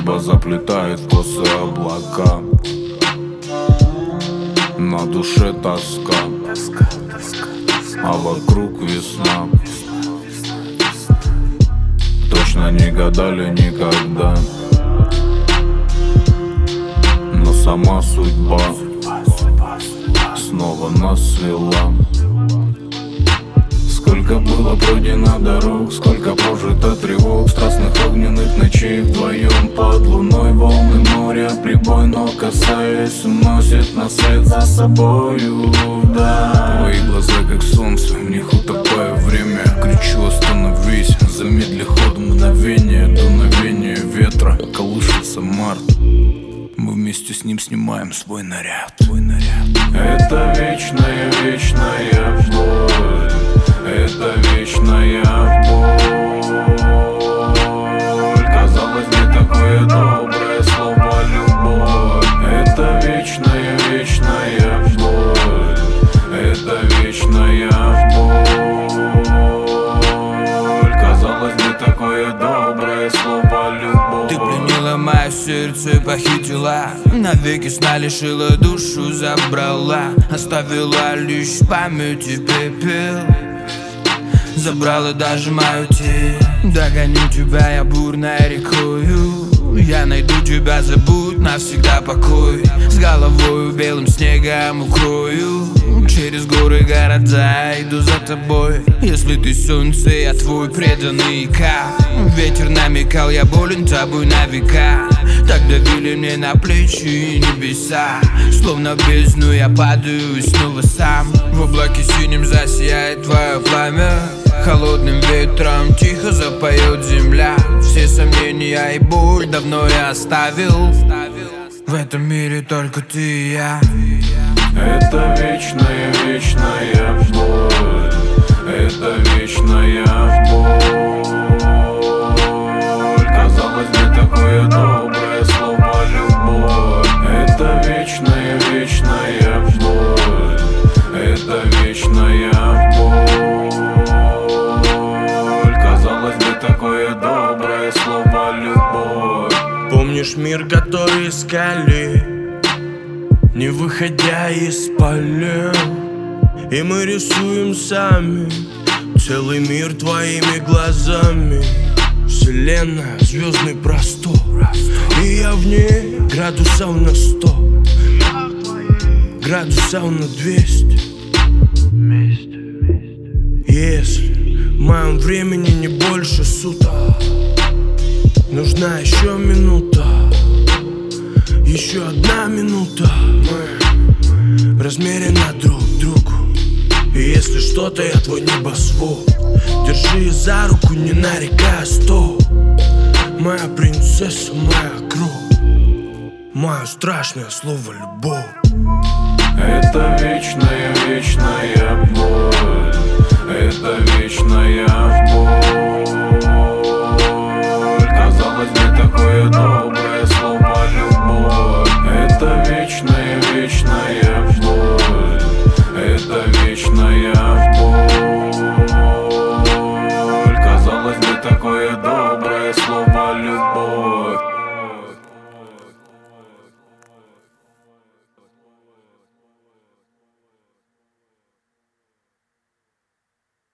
Небо заплетает косы облака, на душе тоска, а вокруг весна. Точно не гадали никогда, но сама судьба снова нас свела. Сколько было пройдено дорог, сколько прожито тревог, страстных огненных ночей вдвоем под луной. Волны моря, прибой, но касаясь, уносит нас вслед за собою, да. Твои глаза как солнце, в них утопая время. Кричу: остановись, замедли ход мгновение. Дуновение ветра, колышется март. Мы вместе с ним снимаем свой наряд. Это вечная, вечная боль. Это вечная боль. Казалось бы, такое доброе слово любовь. Это вечная, вечная боль. Это вечная боль. Казалось бы, такое доброе слово любовь. Ты пленила мое сердце, похитила, навеки сна лишила, душу забрала, оставила лишь в памяти пепел. Забрала даже мою тень. Догоню тебя я бурной рекою. Я найду тебя, забудь навсегда покой. С головою белым снегом укрою. Через горы, города иду за тобой. Если ты солнце, я твой преданный кап. Ветер намекал, я болен тобой на века. Так давили мне на плечи небеса. Словно в бездну я падаю и снова сам. В облаке синим засияет твое пламя. Холодным ветром тихо запоет земля. Все сомнения и боль давно я оставил. В этом мире только ты и я. Это вечная, вечная боль. Это вечная боль. Казалось бы, такое доброе слово любовь. Это вечная, вечная боль. Это вечная боль. Казалось бы, такое доброе слово любовь. Помнишь мир, который искали, не выходя из полей? И мы рисуем сами целый мир твоими глазами. Вселенная, звездный простор, и я в ней градусов на 100, градусов на 200. Если в моем времени не больше суток, нужна еще минута, еще одна минута. Мы размеренно друг к другу. И если что-то, я твой небосвод. Держи за руку, не нарекая, стоп. Моя принцесса, моя кровь, мое страшное слово любовь. Это вечная, вечная боль. Это вечная боль.